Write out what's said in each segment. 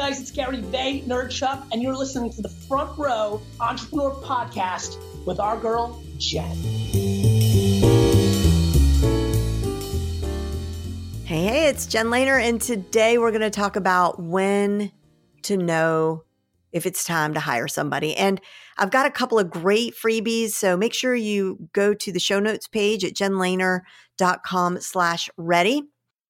guys, it's Gary Vaynerchuk, and you're listening to the Front Row Entrepreneur Podcast with our girl, Jen. Hey, it's Jen Lehner, and today we're going to talk about when to know if it's time to hire somebody. And I've got a couple of great freebies, so make sure you go to the show notes page at jenlehner.com/ready.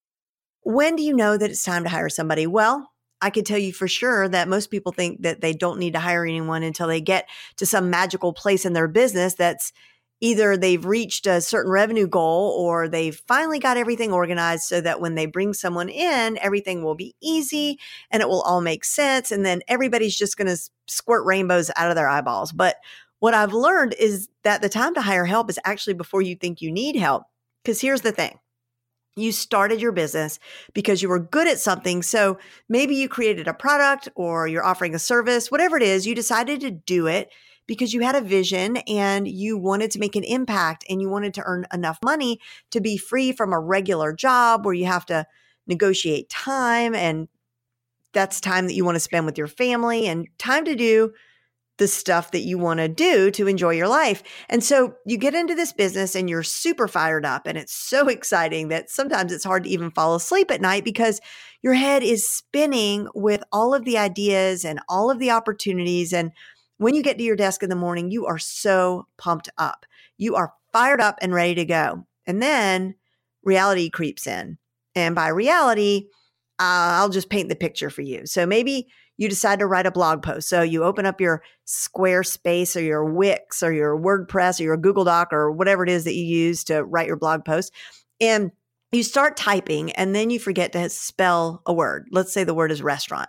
When do you know that it's time to hire somebody? Well, I can tell you for sure that most people think that they don't need to hire anyone until they get to some magical place in their business that's either they've reached a certain revenue goal or they've finally got everything organized so that when they bring someone in, everything will be easy and it will all make sense. And then everybody's just going to squirt rainbows out of their eyeballs. But what I've learned is that the time to hire help is actually before you think you need help. Because here's the thing. You started your business because you were good at something. So maybe you created a product or you're offering a service, whatever it is, you decided to do it because you had a vision and you wanted to make an impact and you wanted to earn enough money to be free from a regular job where you have to negotiate time, and that's time that you want to spend with your family and time to do the stuff that you want to do to enjoy your life. And so you get into this business and you're super fired up and it's so exciting that sometimes it's hard to even fall asleep at night because your head is spinning with all of the ideas and all of the opportunities. And when you get to your desk in the morning, you are so pumped up. You are fired up and ready to go. And then reality creeps in. And by reality, I'll just paint the picture for you. So maybe you decide to write a blog post. So you open up your Squarespace or your Wix or your WordPress or your Google Doc or whatever it is that you use to write your blog post. And you start typing and then you forget to spell a word. Let's say the word is restaurant.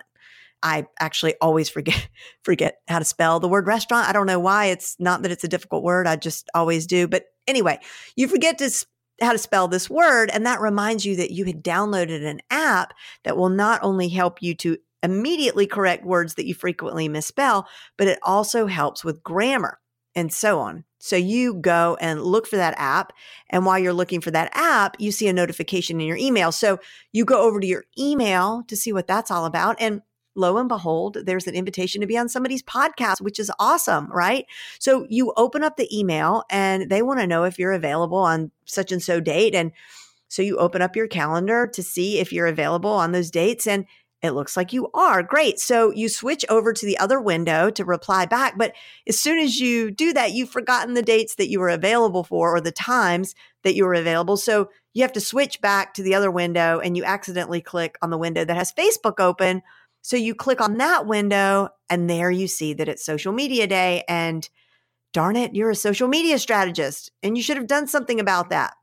I actually always forget how to spell the word restaurant. I don't know why. It's not that it's a difficult word. I just always do. But anyway, you forget how to spell this word. And that reminds you that you had downloaded an app that will not only help you to immediately correct words that you frequently misspell, but it also helps with grammar and so on. So you go and look for that app. And while you're looking for that app, you see a notification in your email. So you go over to your email to see what that's all about. And lo and behold, there's an invitation to be on somebody's podcast, which is awesome, right? So you open up the email and they want to know if you're available on such and so date. And so you open up your calendar to see if you're available on those dates. And it looks like you are. Great. So you switch over to the other window to reply back. But as soon as you do that, you've forgotten the dates that you were available for or the times that you were available. So you have to switch back to the other window and you accidentally click on the window that has Facebook open. So you click on that window and there you see that it's social media day and darn it, you're a social media strategist and you should have done something about that.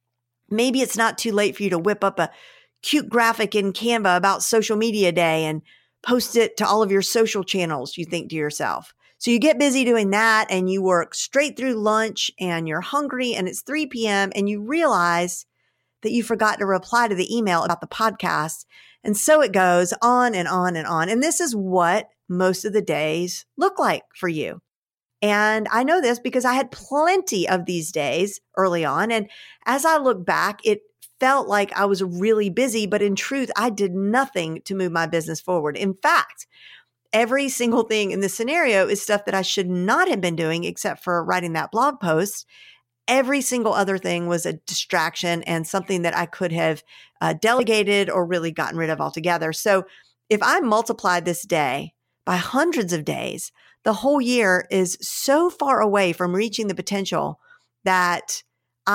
Maybe it's not too late for you to whip up a cute graphic in Canva about social media day and post it to all of your social channels, you think to yourself. So you get busy doing that and you work straight through lunch and you're hungry and it's 3 p.m. and you realize that you forgot to reply to the email about the podcast. And so it goes on and on and on. And this is what most of the days look like for you. And I know this because I had plenty of these days early on. And as I look back, it felt like I was really busy, but in truth, I did nothing to move my business forward. In fact, every single thing in this scenario is stuff that I should not have been doing except for writing that blog post. Every single other thing was a distraction and something that I could have delegated or really gotten rid of altogether. So if I multiplied this day by hundreds of days, the whole year is so far away from reaching the potential that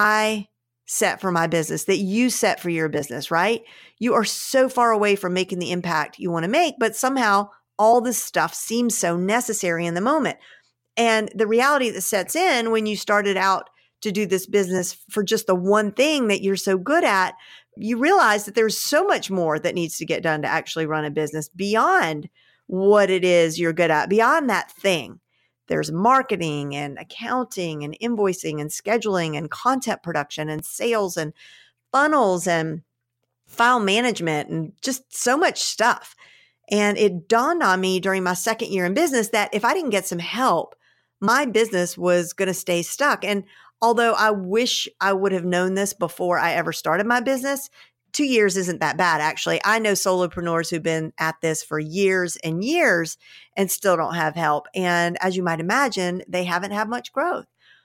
I set for my business, that you set for your business, right? You are so far away from making the impact you want to make, but somehow all this stuff seems so necessary in the moment. And the reality that sets in when you started out to do this business for just the one thing that you're so good at, you realize that there's so much more that needs to get done to actually run a business beyond what it is you're good at, beyond that thing. There's marketing and accounting and invoicing and scheduling and content production and sales and funnels and file management and just so much stuff. And it dawned on me during my second year in business that if I didn't get some help, my business was going to stay stuck. And although I wish I would have known this before I ever started my business, 2 years isn't that bad, actually. I know solopreneurs who've been at this for years and years and still don't have help. And as you might imagine, they haven't had much growth.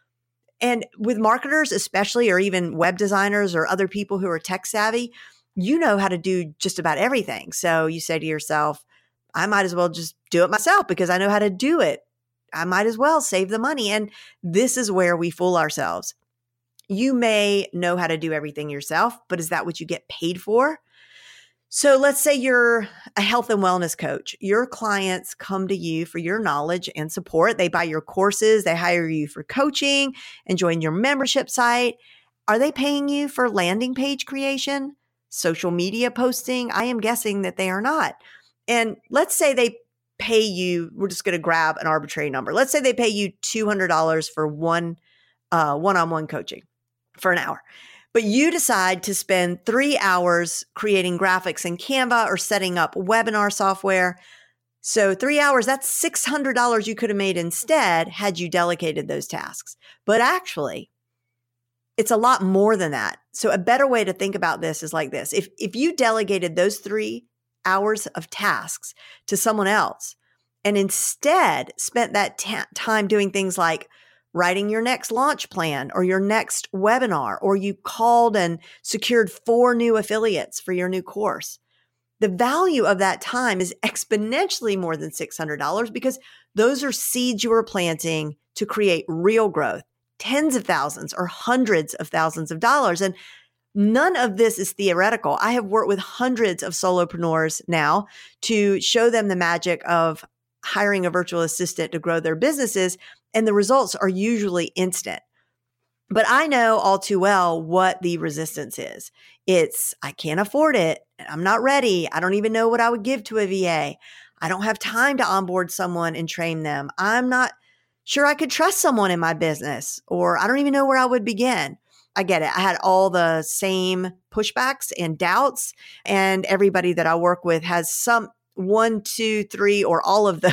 And with marketers, especially, or even web designers or other people who are tech savvy, you know how to do just about everything. So you say to yourself, I might as well just do it myself because I know how to do it. I might as well save the money. And this is where we fool ourselves. You may know how to do everything yourself, but is that what you get paid for? So let's say you're a health and wellness coach. Your clients come to you for your knowledge and support. They buy your courses, they hire you for coaching and join your membership site. Are they paying you for landing page creation, social media posting? I am guessing that they are not. And let's say they pay you, we're just going to grab an arbitrary number. Let's say they pay you $200 for one-on-one coaching for an hour. But you decide to spend 3 hours creating graphics in Canva or setting up webinar software. So 3 hours, that's $600 you could have made instead had you delegated those tasks. But actually, it's a lot more than that. So a better way to think about this is like this. If you delegated those 3 hours of tasks to someone else and instead spent that time doing things like writing your next launch plan or your next webinar, or you called and secured 4 new affiliates for your new course, the value of that time is exponentially more than $600 because those are seeds you are planting to create real growth, tens of thousands or hundreds of thousands of dollars. And none of this is theoretical. I have worked with hundreds of solopreneurs now to show them the magic of hiring a virtual assistant to grow their businesses, and the results are usually instant. But I know all too well what the resistance is. It's, I can't afford it. I'm not ready. I don't even know what I would give to a VA. I don't have time to onboard someone and train them. I'm not sure I could trust someone in my business, or I don't even know where I would begin. I get it. I had all the same pushbacks and doubts, and everybody that I work with has some 1, 2, 3, or all of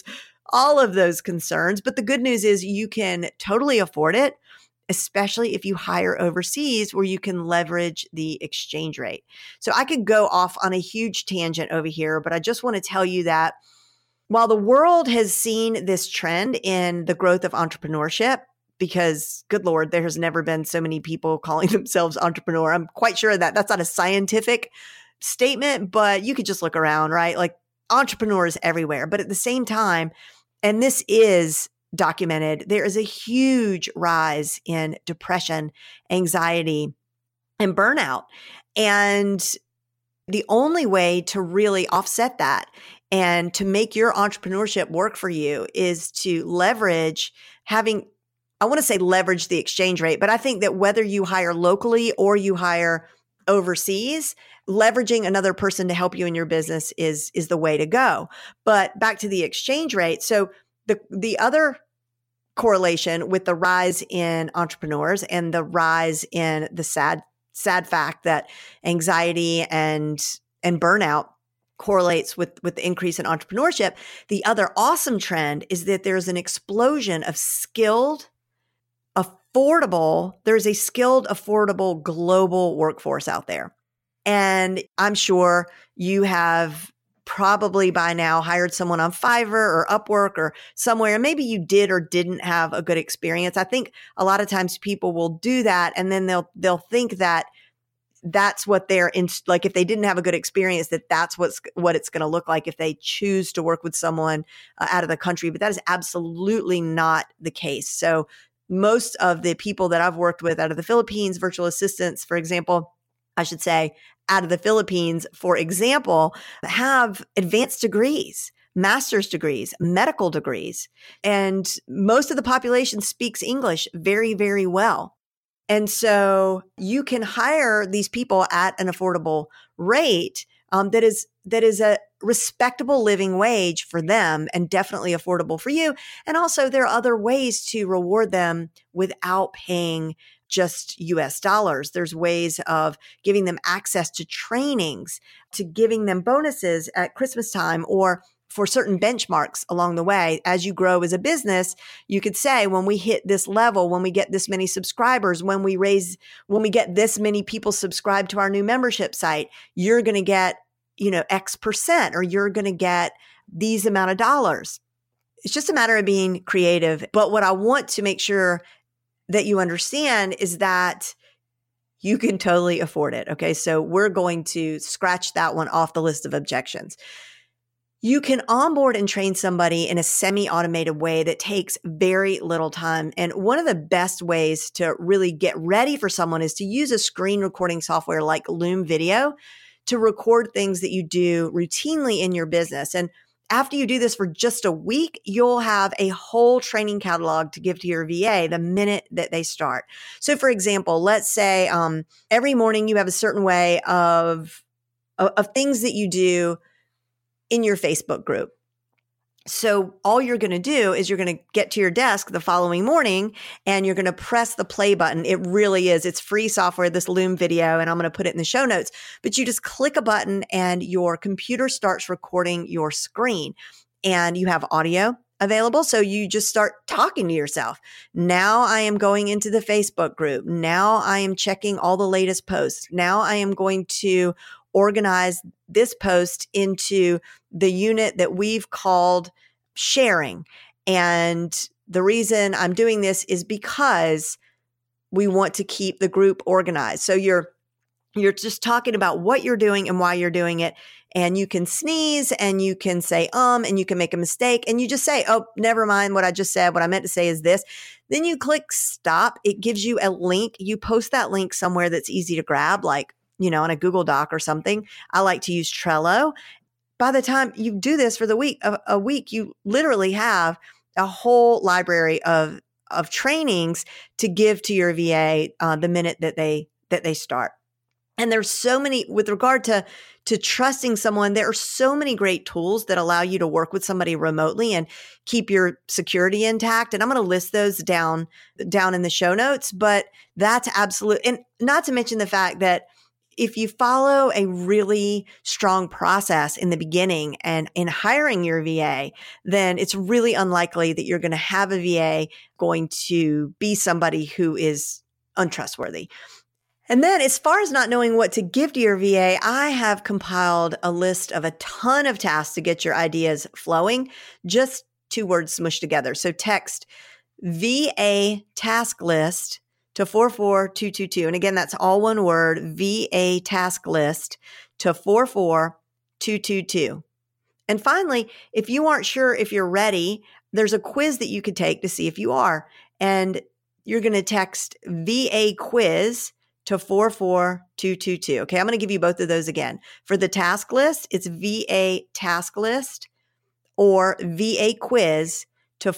those concerns. But the good news is you can totally afford it, especially if you hire overseas where you can leverage the exchange rate. So I could go off on a huge tangent over here, but I just want to tell you that while the world has seen this trend in the growth of entrepreneurship, because good Lord, there has never been so many people calling themselves entrepreneur. I'm quite sure that that's not a scientific statement, but you could just look around, right? Like entrepreneurs everywhere. But at the same time, and this is documented, there is a huge rise in depression, anxiety, and burnout. And the only way to really offset that and to make your entrepreneurship work for you is to leverage leverage the exchange rate, but I think that whether you hire locally or you hire overseas, leveraging another person to help you in your business is the way to go. But back to the exchange rate. So the other correlation with the rise in entrepreneurs and the rise in the sad fact that anxiety and burnout correlates with the increase in entrepreneurship. The other awesome trend is that there's an explosion of there's a skilled, affordable global workforce out there. And I'm sure you have probably by now hired someone on Fiverr or Upwork or somewhere, and maybe you did or didn't have a good experience. I think a lot of times people will do that, and then they'll think that that's what they're in, like if they didn't have a good experience, that's what it's going to look like if they choose to work with someone out of the country. But that is absolutely not the case. So most of the people that I've worked with out of the Philippines, virtual assistants, for example, I should say, out of the Philippines, for example, have advanced degrees, master's degrees, medical degrees. And most of the population speaks English very, very well. And so you can hire these people at an affordable rate that is a respectable living wage for them and definitely affordable for you. And also there are other ways to reward them without paying just US dollars. There's ways of giving them access to trainings, to giving them bonuses at Christmas time, or for certain benchmarks along the way. As you grow as a business, you could say, when we hit this level, when we get this many subscribers, when we get this many people subscribed to our new membership site, you're going to get, X%, or you're going to get these amount of dollars. It's just a matter of being creative. But what I want to make sure that you understand is that you can totally afford it. Okay. So we're going to scratch that one off the list of objections. You can onboard and train somebody in a semi-automated way that takes very little time. And one of the best ways to really get ready for someone is to use a screen recording software like Loom Video to record things that you do routinely in your business. And after you do this for just a week, you'll have a whole training catalog to give to your VA the minute that they start. So for example, let's say every morning you have a certain way of things that you do in your Facebook group. So all you're going to do is you're going to get to your desk the following morning and you're going to press the play button. It's free software, this Loom Video, and I'm going to put it in the show notes. But you just click a button and your computer starts recording your screen and you have audio available. So you just start talking to yourself. Now I am going into the Facebook group. Now I am checking all the latest posts. Now I am going to organize this post into the unit that we've called sharing. And the reason I'm doing this is because we want to keep the group organized. So you're just talking about what you're doing and why you're doing it. And you can sneeze and you can say, and you can make a mistake and you just say, oh, never mind what I just said. What I meant to say is this. Then you click stop. It gives you a link. You post that link somewhere that's easy to grab, like, on a Google Doc or something. I like to use Trello. By the time you do this for a week, you literally have a whole library of trainings to give to your VA the minute that they start. And there's so many, with regard to trusting someone, there are so many great tools that allow you to work with somebody remotely and keep your security intact. And I'm going to list those down in the show notes, but that's absolute. And not to mention the fact that if you follow a really strong process in the beginning and in hiring your VA, then it's really unlikely that you're going to have a VA going to be somebody who is untrustworthy. And then as far as not knowing what to give to your VA, I have compiled a list of a ton of tasks to get your ideas flowing, just 2 words smushed together. So text VA task list to 44222. And again, that's all one word, VA task list to 44222. And finally, if you aren't sure if you're ready, there's a quiz that you could take to see if you are. And you're going to text VA quiz to 44222. Okay, I'm going to give you both of those again. For the task list, it's VA task list or VA quiz to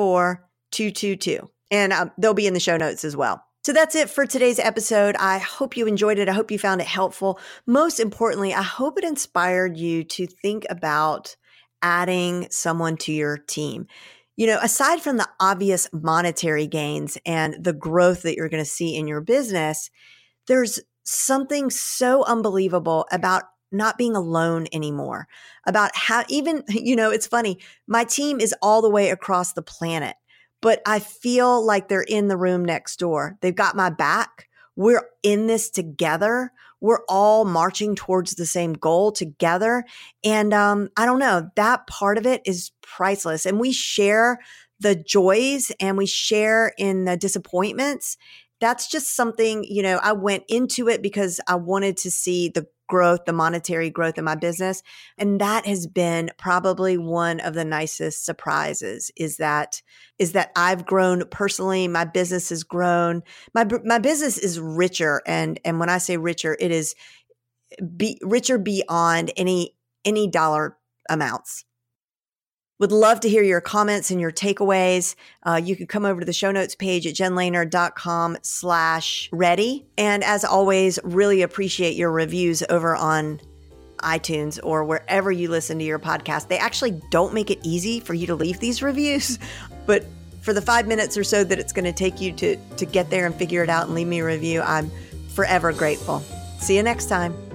44222. And they'll be in the show notes as well. So that's it for today's episode. I hope you enjoyed it. I hope you found it helpful. Most importantly, I hope it inspired you to think about adding someone to your team. Aside from the obvious monetary gains and the growth that you're going to see in your business, there's something so unbelievable about not being alone anymore, about how even, it's funny, my team is all the way across the planet, but I feel like they're in the room next door. They've got my back. We're in this together. We're all marching towards the same goal together. And I don't know, that part of it is priceless. And we share the joys and we share in the disappointments. That's just something, I went into it because I wanted to see the growth, the monetary growth in my business. And that has been probably one of the nicest surprises is that I've grown personally. My business has grown. My business is richer. And when I say richer, it is richer beyond any dollar amounts. Would love to hear your comments and your takeaways. You can come over to the show notes page at jenlehner.com/ready. And as always, really appreciate your reviews over on iTunes or wherever you listen to your podcast. They actually don't make it easy for you to leave these reviews, but for the 5 minutes or so that it's going to take you to get there and figure it out and leave me a review, I'm forever grateful. See you next time.